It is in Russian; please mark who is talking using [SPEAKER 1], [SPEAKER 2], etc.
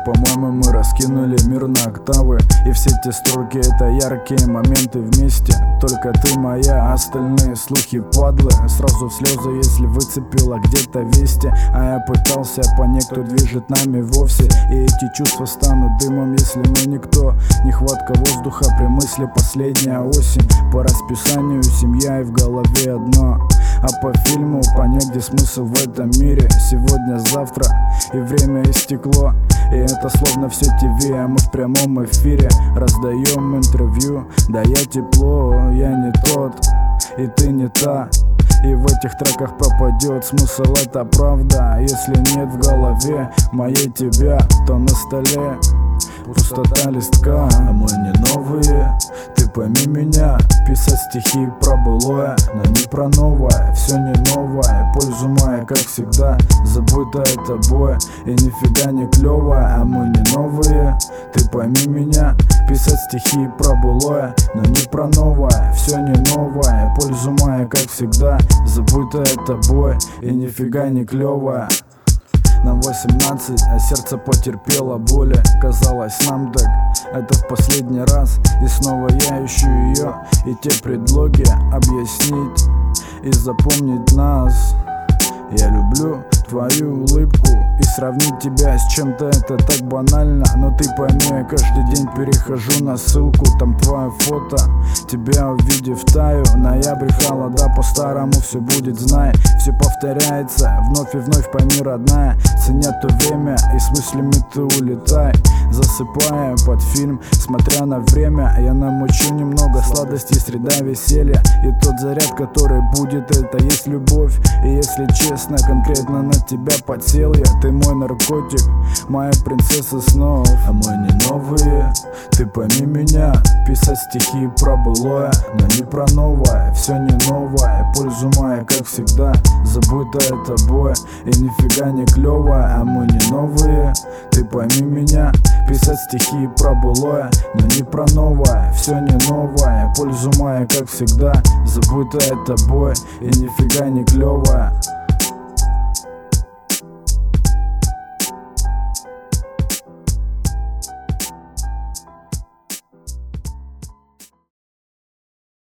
[SPEAKER 1] По-моему, мы раскинули мир на октавы, и все те строки — это яркие моменты вместе. Только ты моя, остальные слухи падлы. Сразу в слезы, если выцепила где-то вести. А я пытался понять, кто движет нами вовсе. И эти чувства станут дымом, если мы никто. Нехватка воздуха при мысли последняя осень. По расписанию семья и в голове одно. А по фильму понять, где смысл в этом мире. Сегодня, завтра, и время истекло. И это словно все ТВ, а мы в прямом эфире раздаем интервью. Да я тепло, я не тот, и ты не та. И в этих треках пропадет смысл, это правда. Если нет в голове моей тебя, то на столе пустота листка. А мы не новые, ты пойми меня. Писать стихи про былое, но не про новое. Все не новое, пользу моя, как всегда, забытое тобой и нифига не клевое. А мы не новые, ты пойми меня. Писать стихи про былое, но не про новое. Все не новое, пользу моя, как всегда, забытое тобой и нифига не клевое. Нам 18, а сердце потерпело боли. Казалось нам так, это в последний раз. И снова я ищу ее и те предлоги объяснить и запомнить нас. Я люблю твою улыбку, и сравнить тебя с чем-то — это так банально. Но ты пойми, я каждый день перехожу на ссылку. Там твое фото, тебя увидев таю. Ноябрь, холода, по-старому все будет, знай. Все повторяется, вновь и вновь, пойми, родная. Ценя то время, и с мыслями ты улетай. Засыпая под фильм, смотря на время, я намучу немного сладостей, среда веселья. И тот заряд, который будет, это есть любовь. И если честно, конкретно на тебя подсел я. Ты мой наркотик, моя принцесса снов. А мы не новые, ты пойми меня. Писать стихи про былое, но не про новое. Все не новое, пользу моя, как всегда, забытое тобой и нифига не клевое. А мы не новые, ты пойми меня. Писать стихи про былое, но не про новое. Все не новое, пользу моя, как всегда, забытое тобой и нифига не клевое.